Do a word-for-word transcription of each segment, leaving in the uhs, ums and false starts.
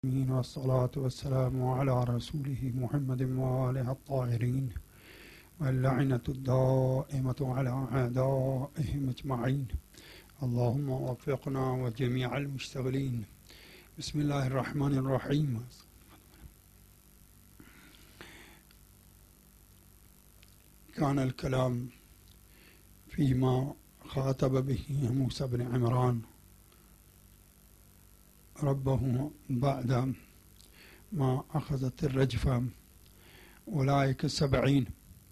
والصلاة والسلام على رسوله محمد وآله الطاهرين واللعنة الدائمة على أعدائهم أجمعين. اللهم وفقنا وجميع المشتغلين. بسم الله الرحمن الرحيم. كان الكلام فيما خاطب به موسى بن عمران ربه بعد ما أخذت الرجفة أولئك السبعين،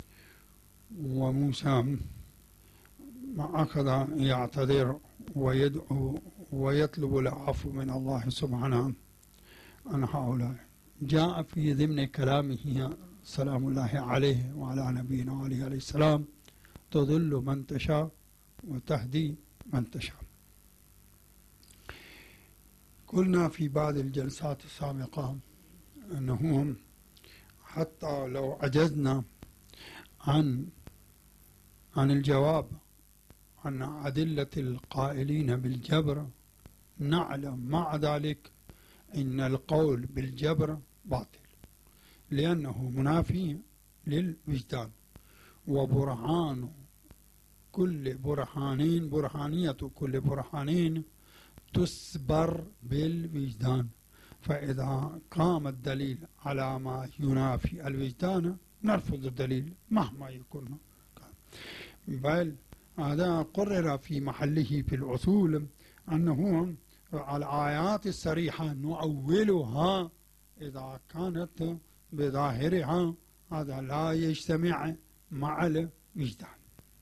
وموسى ما أخذ يعتذر ويدعو ويطلب العفو من الله سبحانه عن هؤلاء. جاء في ضمن كلامه سلام الله عليه وعلى نبينا عليه السلام: تضل من تشاء وتهدي من تشاء. قلنا في بعض الجلسات السابقة أنه حتى لو عجزنا عن عن الجواب عن أدلة القائلين بالجبر، نعلم مع ذلك أن القول بالجبر باطل، لأنه منافي للوجدان، وبرهان كل برهانين برهانية كل برهانين تسبر بالوجدان. فإذا قام الدليل على ما ينافي الوجدان نرفض الدليل مهما يكون. بل هذا قرر في محله في الأصول أنه الآيات الصريحة نؤولها إذا كانت بظاهرها هذا لا يجتمع مع الوجدان.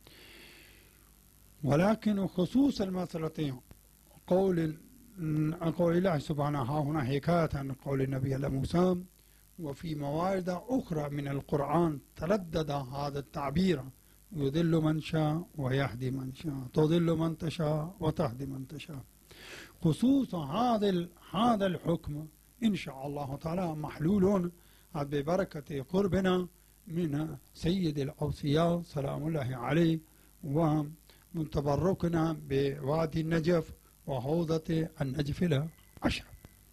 ولكن خصوص المسألة قول قول الله سبحانه ها هنا حكاية عن قول النبي موسى، وفي موارد أخرى من القرآن تردد هذا التعبير: يضل من شاء ويهدي من شاء، تضل من تشاء وتهدي من تشاء. خصوص هذا هذا الحكم إن شاء الله تعالى محلول ببركة قربنا من سيد الأوصياء سلام الله عليه، ومن تبركنا بوادي النجف وحوضة النجف العشرة.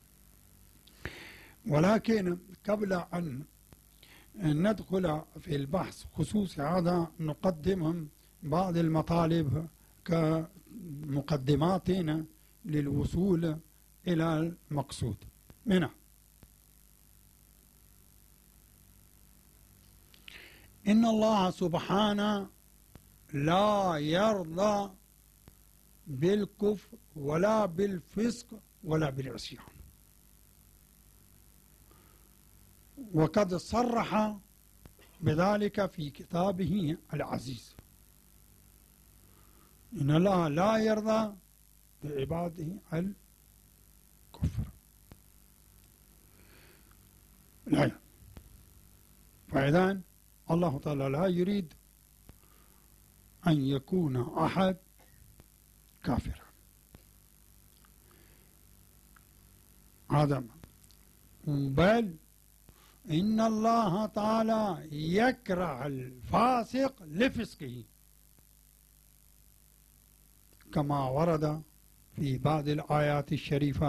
ولكن قبل أن ندخل في البحث خصوص هذا نقدم بعض المطالب كمقدماتنا للوصول إلى المقصود منها. إن الله سبحانه لا يرضى بالكفر ولا بالفسق ولا بالعصيان، وقد صرح بذلك في كتابه العزيز: إن الله لا يرضى بعباده الكفر. لا، فإذا الله تعالى لا يريد أن يكون أحد كافرا. هذا بل إن الله تعالى يكره الفاسق لفسقه، كما ورد في بعض الآيات الشريفة.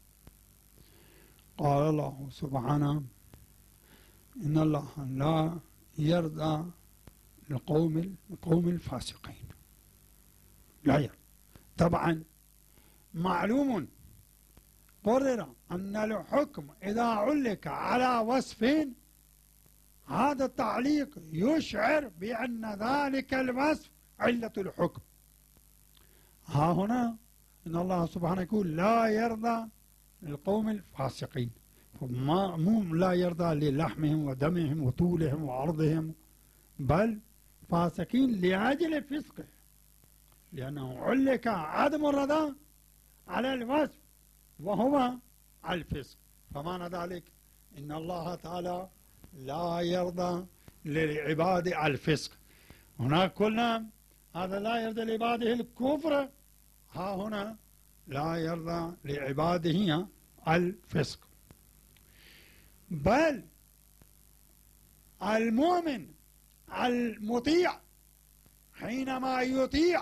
قال الله سبحانه: إن الله لا يرضى لقوم القوم الفاسقين. لا يرضى. طبعا معلوم قرر أن الحكم إذا علق على وصفين هذا التعليق يشعر بأن ذلك الوصف علة الحكم. ها هنا إن الله سبحانه يقول لا يرضى للقوم الفاسقين، فما مو لا يرضى للحمهم ودمهم وطولهم وعرضهم، بل فاسقين لأجل فسقه، لأنه علق عدم الرضا على الوصف وهو الفسق. فمعنى ذلك إن الله تعالى لا يرضى لعباد الفسق. هناك قلنا هذا لا يرضى لعباده الكفر، ها هنا لا يرضى لعباده الفسق. بل المؤمن المطيع حينما يطيع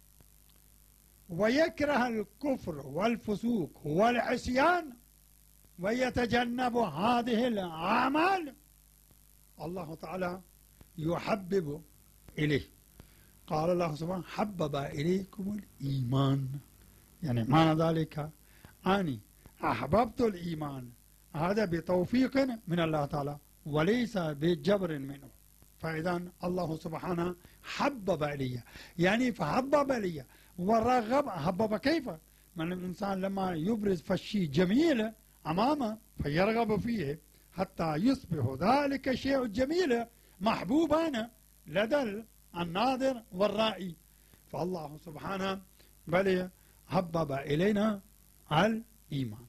ويكره الكفر والفسوق والعصيان ويتجنب هذه الأعمال الله تعالى يحبب إليه. قال الله سبحانه حبب إليكم الإيمان، يعني معنى ذلك أني أحببت الإيمان، هذا بتوفيق من الله تعالى وليس بجبر منه. فإذا الله سبحانه حبب إلي، يعني فحبب إلي ورغب. حبب كيف؟ من الإنسان لما يبرز فالشيء جميل أمامه فيرغب فيه حتى يصبح ذلك الشيء الجميل محبوبا لدى الناظر والرائي. فالله سبحانه بل حبب إلينا الإيمان.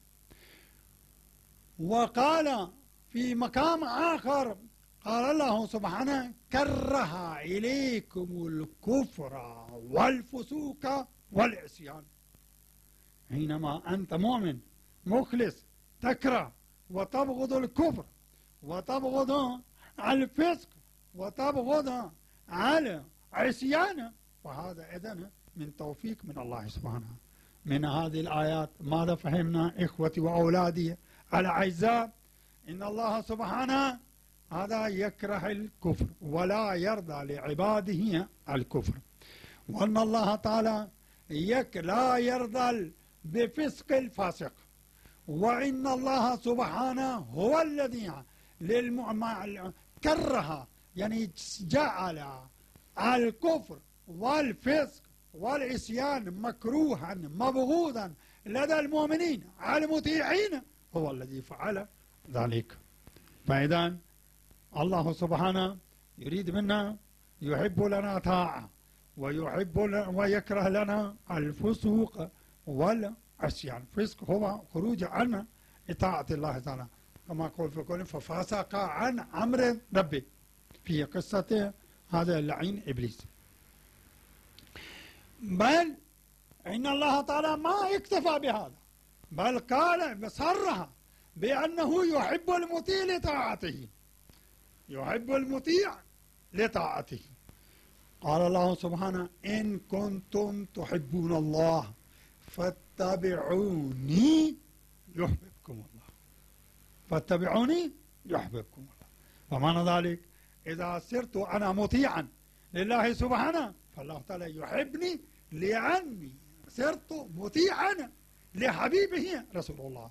وقال في مقام آخر قال الله سبحانه كره إليكم الكفر والفسوق والعصيان. حينما أنت مؤمن مخلص تكره وتبغض الكفر وتبغض الفسق وتبغض العصيان، فهذا إذن من توفيق من الله سبحانه. من هذه الآيات ماذا فهمنا إخوتي وأولادي الأعزاء؟ إن الله سبحانه هذا يكره الكفر ولا يرضى لعباده الكفر، وأن الله تعالى يك لا يرضى بفسق الفاسق، وإن الله سبحانه هو الذي للمؤمن كره، يعني جعل الكفر والفسق والعصيان مكروها مبغوضا لدى المؤمنين المطيعين، هو الذي فعل ذلك. فإذا الله سبحانه يريد منا يحب لنا طاعة ويحب ويكره لنا الفسوق والعصيان. الفسق هو خروج عن إطاعة الله تعالى كما قال في قوله ففسق عن أمر ربه في قصة هذا اللعين إبليس. بل إن الله تعالى ما اكتفى بهذا، بل قال بصرها بأنه يحب المطيع لطاعته، يحب المطيع لطاعته. قال الله سبحانه إن كنتم تحبون الله فاتبعوني يحببكم الله، فاتبعوني يحببكم الله. فمعنى ذلك إذا صرت أنا مطيعا لله سبحانه فالله تعالى يحبني لأني صرت مطيعا لحبيبه رسول الله.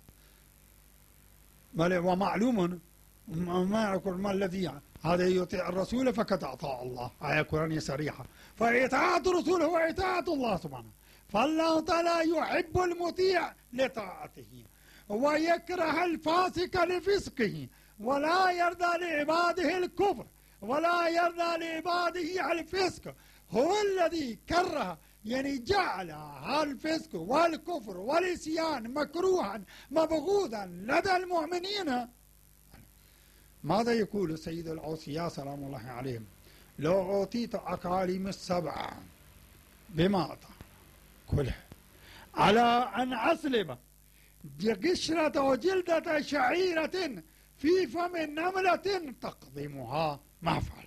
ومعلوم ما يقول ما الذي هذا يطيع الرسول فقد أطاع الله، آية قرآنية صريحة. فإطاعة الرسول هو إطاعة الله سبحانه، فالله تعالى يحب المطيع لطاعته ويكره الفاسق لفسقه ولا يرضى لعباده الكفر ولا يرضى لعباده الفسق. هو الذي كره، يعني جعل الفسق والكفر والعصيان مكروها مبغوضا لدى المؤمنين. ماذا يقول سيد الأوصياء سلام الله عليهم؟ لو أعطيت أقاليم السبع بما أعطى كلها على أن أسلب قشرة وجلدة شعيرة في فم نملة تقضمها ما فعلت.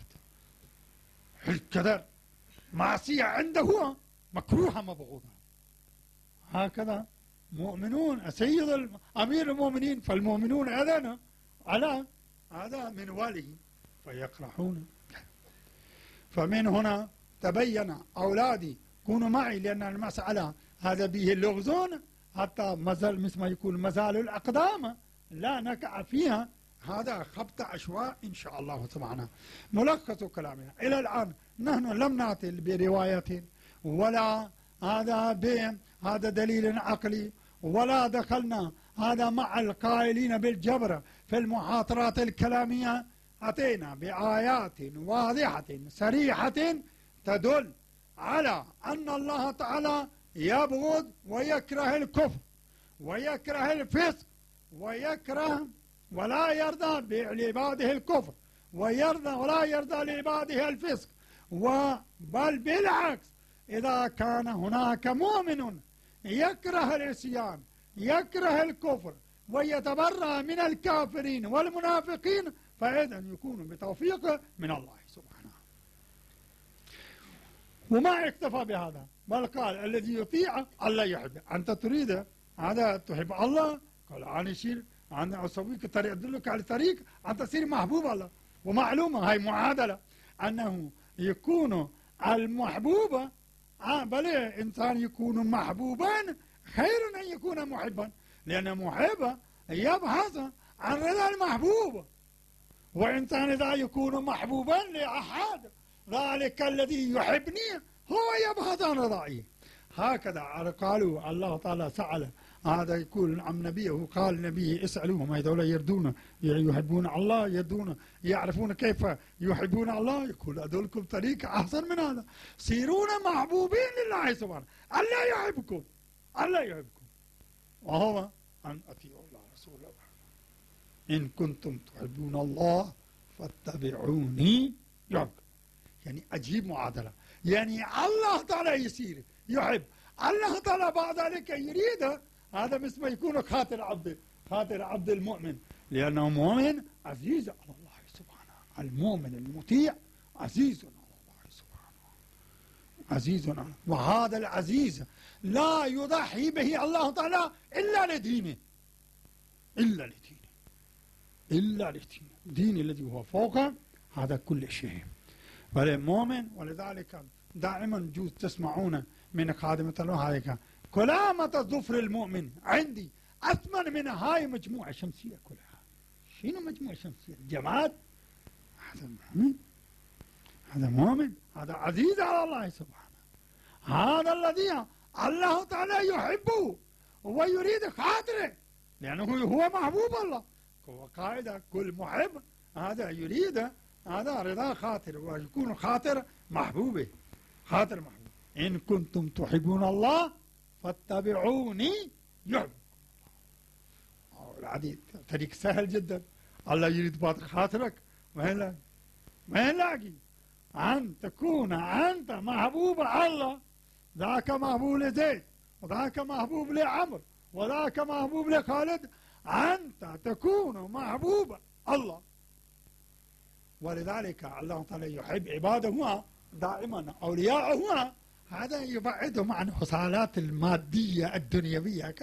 القدر معصية عنده مكروهة مبغوضة. هكذا مؤمنون سيد أمير المؤمنين، فالمؤمنون أذن على هذا من وله فيكرهون. فمن هنا تبين أولادي كونوا معي، لأن المسألة هذا به اللغزون حتى مازال مثل ما يكون مزال الأقدام لا نقع فيها، هذا خبط أشواء إن شاء الله سبحانه. ملخص كلامنا إلى الآن نحن لم نأتي برواية ولا هذا هذا دليل عقلي ولا دخلنا هذا مع القائلين بالجبر في المحاضرات الكلامية. أتينا بآيات واضحة صريحة تدل على أن الله تعالى يبغض ويكره الكفر ويكره الفسق ويكره ولا يرضى لعباده الكفر ويرضى ولا يرضى لعباده الفسق. بل بالعكس إذا كان هناك مؤمن يكره العصيان يكره الكفر ويتبرأ من الكافرين والمنافقين فإذا يكون بتوفيق من الله سبحانه. وما اكتفى بهذا بل قال الذي يطيع الله يحبه. أنت تريد هذا تحب الله، قال أنا يصير أنا أسويك طريق، أدلك على طريق أن تصير محبوب الله. ومعلومة هاي معادلة أنه يكون المحبوب آه بل إنسان يكون محبوبا خير أن يكون محبا، لأن محب يبحث عن رضا المحبوب، وإنسان إذا يكون محبوبا لأحد ذلك الذي يحبني هو يبحث عن رضائي. هكذا قالوا الله تعالى سأل هذا يقول عن نبيه، قال نبيه اسألوهم هذول يردون يحبون الله، يردون يعرفون كيف يحبون الله، يقول أدلكم طريق أحسن من هذا، صيرون محبوبين لله سبحانه. الله يحبكم، الله يحبكم، وهو أن أطيعوا الله ورسوله إن كنتم تحبون الله فاتبعوني يحبكم. يعني أجيب معادلة، يعني الله تعالى يصير يحب، الله تعالى بعد ذلك يريد، هذا مثل ما يكون خاطر عبد خاطر عبد المؤمن، لأنه مؤمن عزيز على الله سبحانه. المؤمن المطيع عزيز على الله سبحانه، عزيز على، وهذا العزيز لا يضحي به الله تعالى إلا لدينه، إلا لدينه، إلا لدينه، دين الذي هو فوق هذا كل شيء. فالمؤمن، ولذلك دائما جوز تسمعون من خادمة الله هيك كلامة الظفر المؤمن عندي أثمن من هاي مجموعة شمسية كلها. شنو مجموعة شمسية؟ جماد. هذا مؤمن، هذا مؤمن، هذا عزيز على الله سبحانه، هذا الذي الله تعالى يحبه ويريد خاطره، لأنه هو محبوب الله. هو قاعدة كل محب هذا يريد هذا رضا خاطر، ويكون خاطر محبوبه، خاطر محبوب. إن كنتم تحبون الله فاتبعوني يحبكم الله. العديد طريق سهل جدا، الله يريد بعض خاطرك، ما يلاقي ما يلاقي أن تكون أنت محبوب الله، ذاك محبوب لزيد، وذاك محبوب لعمر، وذاك محبوب لخالد، أنت تكون محبوب الله. ولذلك الله تعالى يحب عباده دائما، أولياءه، هذا يبعدهم عن الحصالات المادية الدنيوية.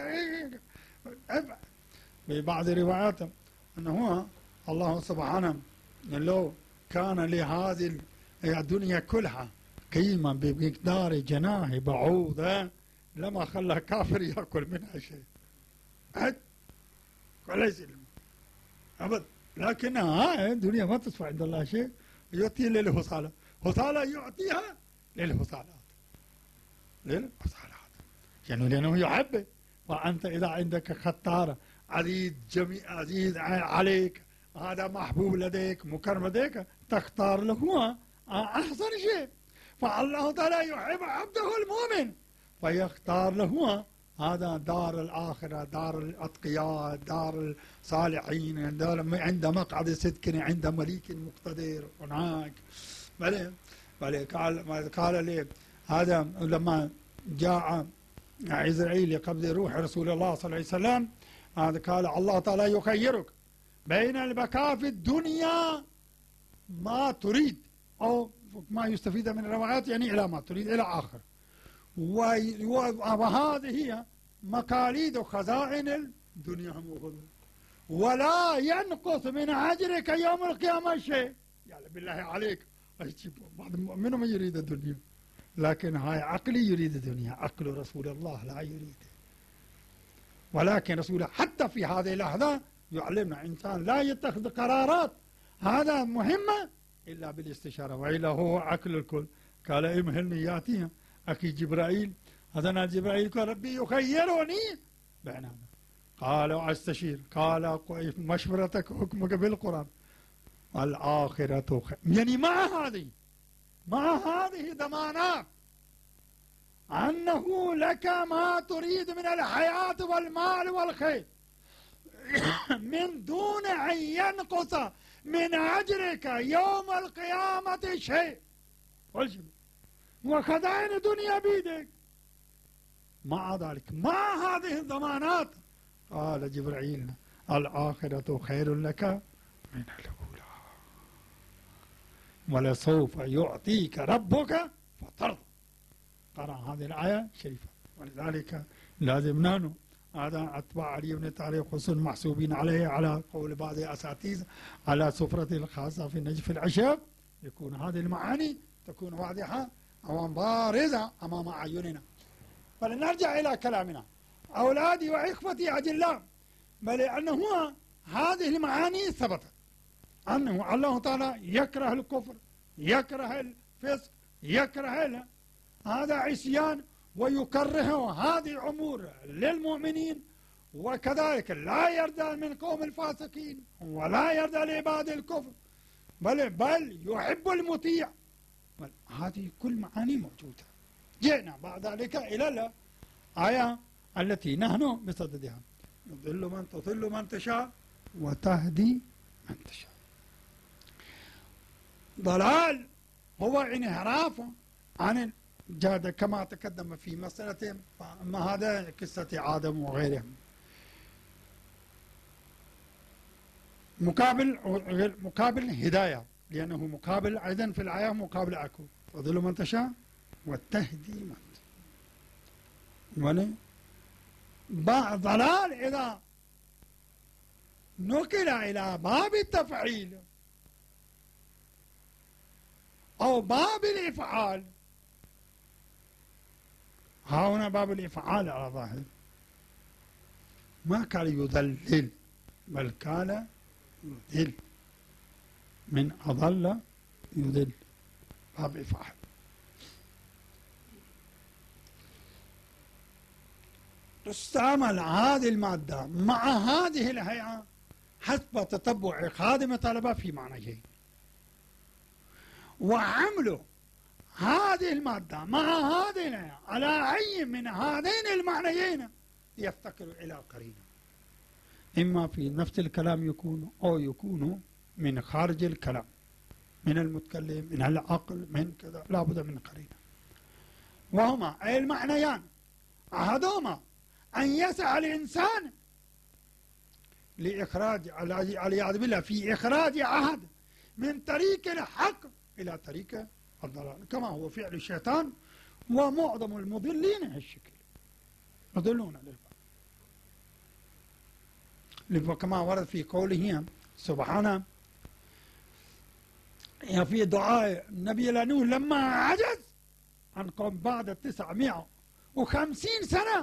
في بعض الروايات أنه الله سبحانه لو كان لهذه الدنيا كلها قيمة بمقدار جناح بعوضة لما خلى كافر يأكل منها شيء وليس أبدا، لكنها الدنيا ما تدفع عند الله شيء، يعطي للحصالة، حصالة يعطيها للحصالات، للحصالات، يعني لأنه يحب. وأنت إذا عندك خطار عزيز جميع عزيز عليك، هذا محبوب لديك مكرم لديك، تختار له أحسن شيء. فالله تعالى يحب عبده المؤمن فيختار له هذا دار الآخرة، دار الأتقياء، دار الصالحين، دار عند مقعد صدق عند مليك مقتدر هناك. بل بل قال قال لي هذا لما جاء عزرائيل لقبض روح رسول الله صلى الله عليه وسلم، هذا قال الله تعالى يخيرك بين البقاء في الدنيا ما تريد أو ما يستفيد من الروايات، يعني إلى ما تريد إلى آخر، وهذه هي مقاليد خزائن الدنيا هم، ولا ينقص من أجرك يوم القيامة شيء. يعني بالله عليك بعض منهم يريد الدنيا، لكن هاي عقلي يريد الدنيا، عقل رسول الله لا يريد. ولكن رسوله حتى في هذه اللحظة يعلمنا إنسان لا يتخذ قرارات هذا مهمة إلا بالاستشارة، وإلا هو عقل الكل. قال امهلني ياتيها أخي جبرائيل، هذا جبرائيل قال ربي يخيرني بينهما، قال أستشير، قال مشورتك حكمك بالقرآن، الآخرة خير. يعني مع هذه مع هذه ضمانات أنه لك ما تريد من الحياة والمال والخير من دون أن ينقص من أجرك يوم القيامة شيء، وخزائن الدنيا بيدك. مع ذلك مع هذه الضمانات قال جبرائيل الآخرة خير لك من الأولى ولسوف يعطيك ربك فترضى. قرأ هذه الآية الشريفة. ولذلك لازم نحن هذا أتباع علي بن طالب خصوصا محسوبين عليه على قول بعض الأساتذة على سفرته الخاصة في نجف العشب، يكون هذه المعاني تكون واضحة أو بارزة أمام أعيننا. فلنرجع إلى كلامنا. أولادي وإخوتي أجلاء، بل أنه هذه المعاني ثبتت أنه الله تعالى يكره الكفر، يكره الفسق، يكره هذا عصيان، ويكره هذه الأمور للمؤمنين، وكذلك لا يرضى من قوم الفاسقين ولا يرضى لعباد الكفر، بل بل يحب المطيع. بل هذه كل معاني موجودة. جئنا بعد ذلك إلى الآية التي نحن بصددها: يضل من تضل من تشاء وتهدي من تشاء. ضلال هو انحراف عن الجادة كما تقدم في مسألة، أما هذا قصة آدم وغيرهم. مقابل مقابل هداية، لأنه مقابل أيضا في الآية مقابل أكو تضل من تشاء وتهدي من تشاء. ضلال إذا نقل إلى باب التفعيل أو باب الإفعال، ها هنا باب الإفعال على ظاهر، ما كان يضلل بل كان يضل، من أضل يضل، باب إفعال. تستعمل هذه المادة مع هذه الهيئة حسب تتبع خادم الطلبة في معنيين، وعمله هذه المادة مع هذه الهيئة على أي من هذين المعنيين يفتقر إلى قرينة، إما في نفس الكلام يكون أو يكون من خارج الكلام، من المتكلم، من العقل، من كذا، لا بد من قرينة. وهما أي المعنيان: أحدهما أن يسعى الإنسان لإخراج والعياذ بالله في إخراج أحد من طريق الحق إلى طريق الضلال، كما هو فعل الشيطان، ومعظم المضلين هالشكل يضلون للبعض، كما ورد في قوله سبحانه في دعاء النبي لنوح لما عجز عن قوم بعد تسعمائة وخمسين سنة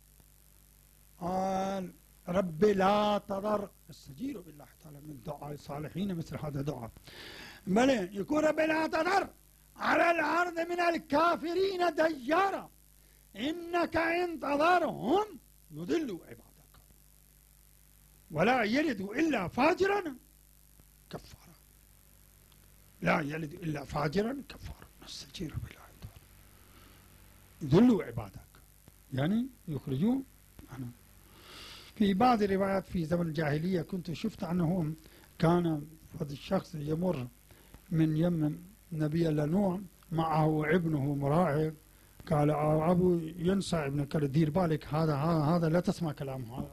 قال رب لا تذر. استجيروا بالله تعالى من دعاء الصالحين مثل هذا الدعاء، بل يكون رب لا تذر على الأرض من الكافرين ديارا إنك إن تذرهم يضلوا عبادك ولا يلدوا إلا فاجرا كفارا. لا يلد إلا فاجرا كفارا. نستجير بالله تعالى يضلوا عبادك، يعني يخرجوا. أنا في بعض الروايات في زمن الجاهلية كنت شفت أنه كان هذا الشخص يمر من يم نبي نوح معه ابنه مراعي، قال أبو ينسى ابنك دير بالك، هذا هذا لا تسمع كلامه،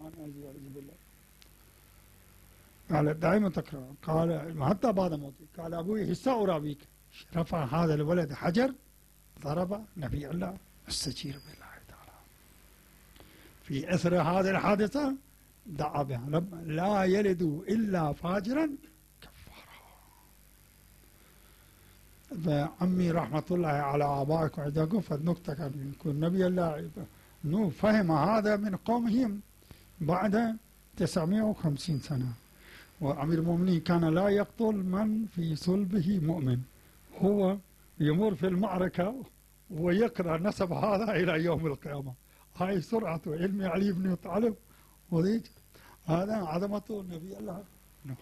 قال دائما تكرر، قال حتى بعد موته قال أبوي هسه أرابيك، رفع هذا الولد حجر ضرب نبي الله استجير بالله تعالى. في أثر هذه الحادثة دعا بها رب لا يلد إلا فاجرا كفارا. فعمي رحمة الله على آبائكم وعندكم فالنكتة كان يكون نبي الله نوح فهم هذا من قومهم بعد تسعمائة وخمسين سنة، وأمير المؤمنين كان لا يقتل من في صلبه مؤمن، هو يمر في المعركة ويقرأ نسب هذا إلى يوم القيامة. هاي سرعة علم علي بن طالب وذيك هذا عظمة النبي الله نوح.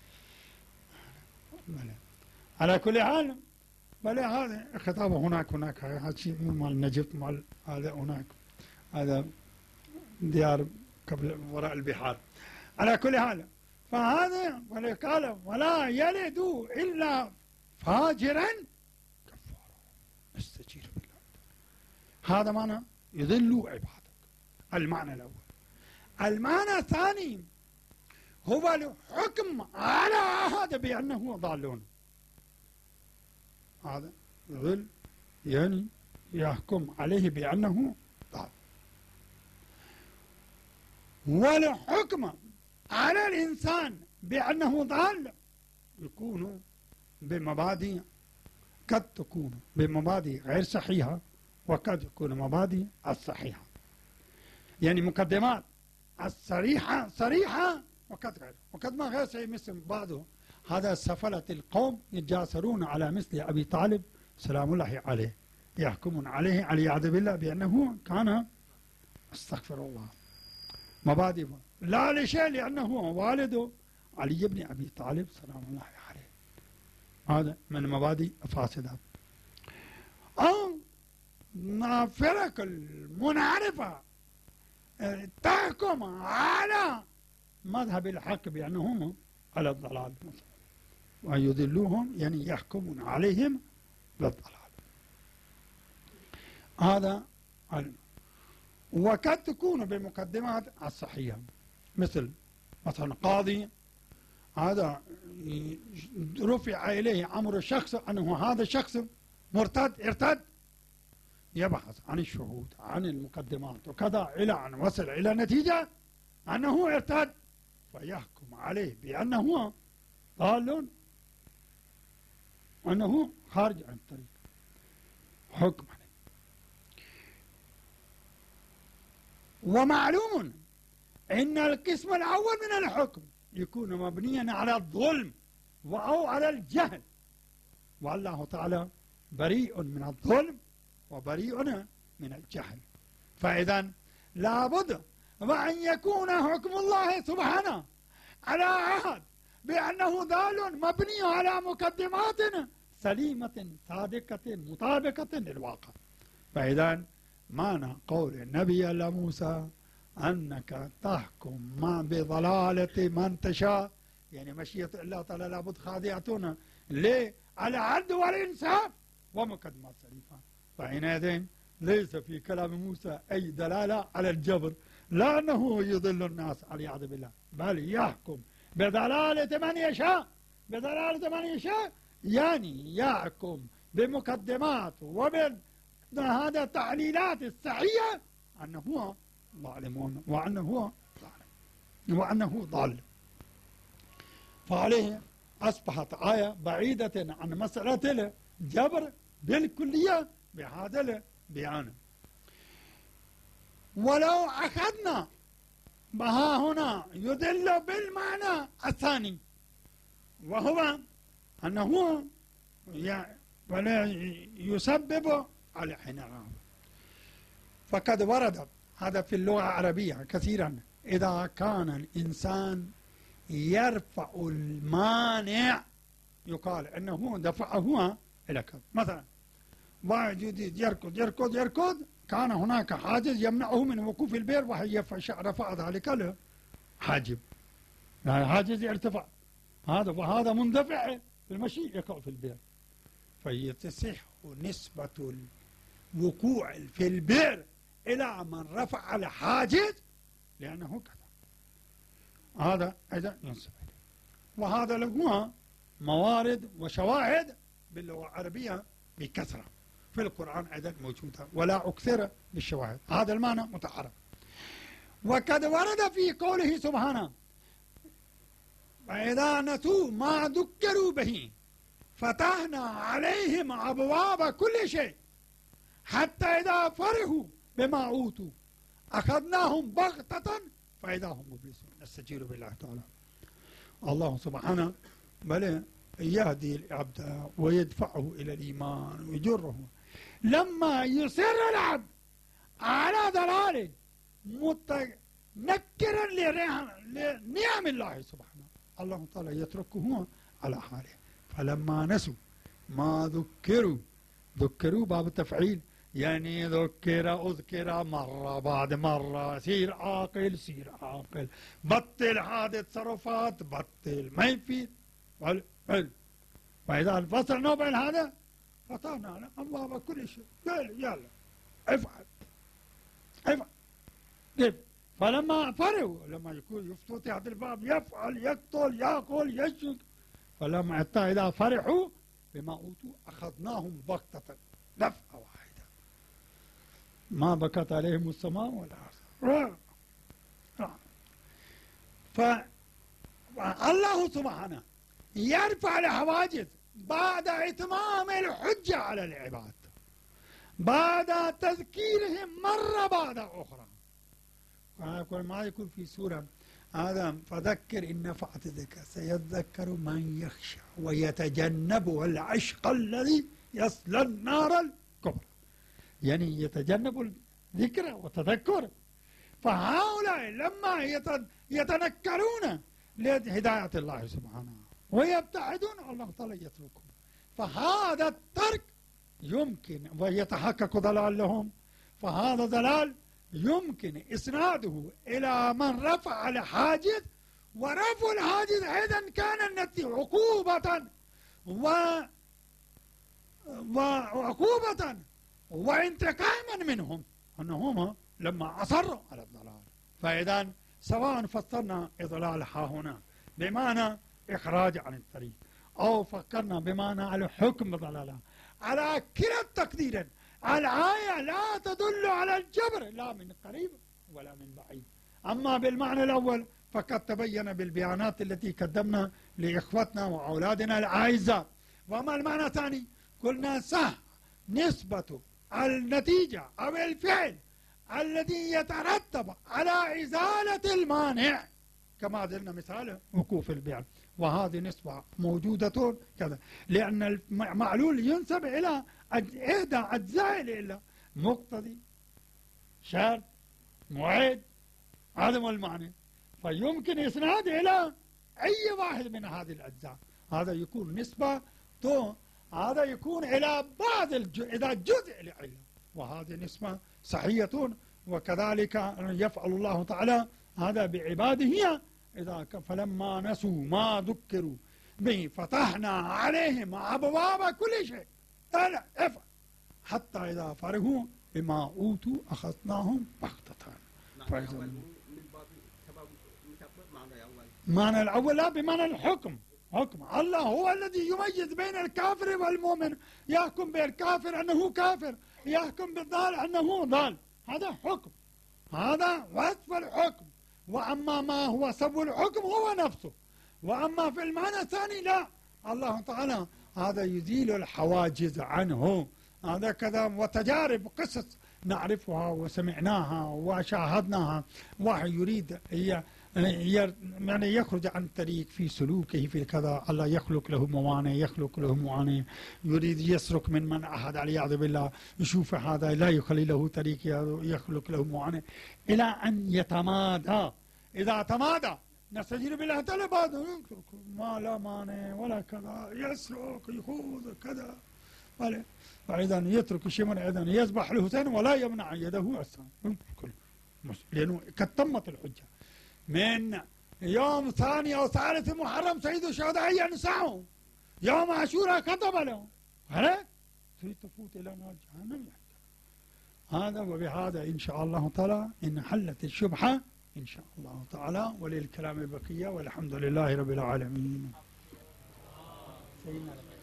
على كل حال بل هذا خطابه هناك هناك هذا شيء مال نجف مال هذا هناك، هذا ديار قبل وراء البحار. على كل حال فهذا قال ولا يلد إلا فاجرا كفارا. استجير بالله. هذا معنى يضل عبادك، المعنى الأول. المعنى الثاني هو الحكم على هذا بأنه ضالون. هذا يضل يعني يحكم عليه بأنه ضال. والحكم على الإنسان بأنه ضال يكون بمبادئ قد تكون بمبادئ غير صحيحة وقد يكون مبادئ الصحيحة، يعني مقدمات الصريحة صريحة وقد غير وقد ما غير صحيح مثل بعضه. هذا سفلة القوم يتجاسرون على مثل أبي طالب سلام الله عليه، يحكمون عليه والعياذ بالله بأنه كان استغفر الله مبادئ لا لشيء لأنه والده علي بن أبي طالب سلام الله عليه. هذا من مبادئ فاسدة. أو فرق المنعرفة تحكم على مذهب الحق بأنهم على الضلال ويذلوهم، يعني يحكمون عليهم بالضلال. هذا علم. وقد تكون بمقدمات الصحيحة مثل مثلا قاضي هذا رفع إليه أمر الشخص أنه هذا الشخص مرتد ارتد، يبحث عن الشهود عن المقدمات وكذا إلى أن وصل إلى نتيجة أنه ارتد، فيحكم عليه بأنه ضال وأنه خارج عن الطريق، حكم عليه. ومعلوم أن القسم الأول من الحكم يكون مبنيا على الظلم أو على الجهل، والله تعالى بريء من الظلم وبريء من الجهل. فإذا لابد وأن يكون حكم الله سبحانه على عهد بأنه ضال مبني على مقدمات سليمة صادقة مطابقة للواقع. فإذا معنى قول النبي الله موسى أنك تحكم ما بضلالة من تشاء، يعني مشيئة الله تعالى لابد خاضعتنا ليه؟ على العدل والإنصاف ومقدمات سليمة. فحينئذ ليس في كلام موسى أي دلالة على الجبر، لا أنه يضل الناس والعياذ بالله، بل يحكم بضلالة من يشاء، بضلالة من يشاء يعني يحكم بمقدمات وبال هذا التعليلات الصحيحة أنه هو ظالم وأنه هو ظالم وأنه ضال. فعليه أصبحت آية بعيدة عن مسألة الجبر بالكلية بهذا البيان. ولو أخذنا بها هنا يدل بالمعنى الثاني، وهو أنه ولا يسبب على حناء. فقد ورد هذا في اللغة العربية كثيرا، إذا كان الإنسان يرفع المانع يقال أنه دفعه إلى كذا. مثلا واحد يركض يركض يركض كان هناك حاجز يمنعه من وقوف البئر ورفع ذلك له حاجب، يعني حاجز يرتفع هذا وهذا مندفع في المشي يقع في البئر، فيتصح نسبة الوقوع في البئر إلى من رفع الحاجز لأنه كذا. هذا أيضا ينسب إليه، وهذا له موارد وشواهد باللغة العربية بكثرة، في القرآن أيضا موجودة ولا أكثر بالشواهد. هذا المعنى متعارف. وقد ورد في قوله سبحانه فإذا نسوا ما ذكروا به فتحنا عليهم أبواب كل شيء حتى إذا فرحوا بما أوتوا أخذناهم بغتة فإذا هم مبلسون. نستجير بالله تعالى. الله سبحانه بل يهدي العبد ويدفعه إلى الإيمان ويجره. لما يصر العبد على ضلاله متنكرا لنعم الله سبحانه، الله تعالى يتركه على حاله. فلما نسوا ما ذكروا، ذكروا باب التفعيل يعني ذكر أذكر مرة بعد مرة، سير عاقل سير عاقل، بطل هذه التصرفات بطل ما يفيد والعلم. فإذا الفصل نوبل هذا فتحنا أبواب كل شيء، يلا يلا افعل افعل كيف. فلما فروا لما يكون يفتح هذا الباب يفعل يقتل يأكل يشرك، فلما حتى إذا فرحوا بما أوتوا أخذناهم بغتة دفعة واحدة ما بكت عليهم السماء والأرض. فالله سبحانه يرفع الحواجز بعد إتمام الحجة على العباد، بعد تذكيرهم مرة بعد أخرى. ما يكون في سورة هذا فذكر إن نفعت الذكر سيذكر من يخشى ويتجنبها الأشقى الذي يصلى النار الكبرى، يعني يتجنب الذكر والتذكر. فهؤلاء لما يتنكرون لهداية الله سبحانه ويبتعدون الله تعالى يتركهم، فهذا الترك يمكن ويتحقق ضلال لهم، فهذا ضلال يمكن إسناده إلى من رفع الحاجز، ورفع الحاجز أيضا كان النتيجة عقوبة و وعقوبة وانتقاما منهم أنهم لما أصروا على الضلال. فإذا سواء فسرنا إضلال ها هنا بمعنى إخراج عن الطريق، أو فكرنا بمعنى الحكم بضلالها، على كلا التقدير الآية لا تدل على الجبر لا من قريب ولا من بعيد. أما بالمعنى الأول فقد تبين بالبيانات التي قدمنا لإخوتنا وأولادنا الأعزاء. وأما المعنى الثاني قلنا صح نسبة النتيجة أو الفعل الذي يترتب على إزالة المانع، كما ذلنا مثال وقوف البيع، وهذه نسبة موجودة كذا، لأن المعلول ينسب إلى إحدى أجزاء العلة: مقتضي، شرط، موعد، هذا هو المعنى. فيمكن إسناد إلى أي واحد من هذه الأجزاء، هذا يكون نسبة تو هذا يكون إلى بعض الجزء إذا جزء لعلة، وهذه نسبة صحية. وكذلك يفعل الله تعالى هذا بعباده إذا فلما نسوا ما ذكروا به فتحنا عليهم أبواب كل شيء لا افعل حتى إذا فرحوا بما أوتوا أخذناهم بغتة. معنى الأول لا بمعنى الحكم، حكم الله هو الذي يميز بين الكافر والمؤمن، يحكم بالكافر أنه كافر، يحكم بالضال أنه ضال، هذا حكم، هذا وصف الحكم. وأما ما هو سبب الحكم هو نفسه. وأما في المعنى الثاني لا، الله تعالى هذا يزيل الحواجز عنه، هذا كذا. وتجارب قصص نعرفها وسمعناها وشاهدناها، واحد يريد يعني يخرج عن الطريق في سلوكه في كذا، الله يخلق له موانع، يخلق له موانع، يريد يسرق من من أحد والعياذ بالله، يشوف هذا لا يخلي له طريق، يخلق له موانع إلى أن يتمادى. إذا تمادى نستجير بالله تعالى بعد يترك ما لا مانع ولا كذا، يسرق يخوض كذا، فإذا يترك شيء من إذن يذبح الحسين ولا يمنع يده الثاني، لأنه قد تمت الحجة. من يوم ثاني أو ثالث محرم سيد الشهداء ينسعهم، يوم عاشوراء كتب لهم، هلك تريد تفوت إلى نار جهنم. هذا وبهذا إن شاء الله تعالى إن حلت الشبهة إن شاء الله تعالى، وللكلام بقية، والحمد لله رب العالمين. سيدنا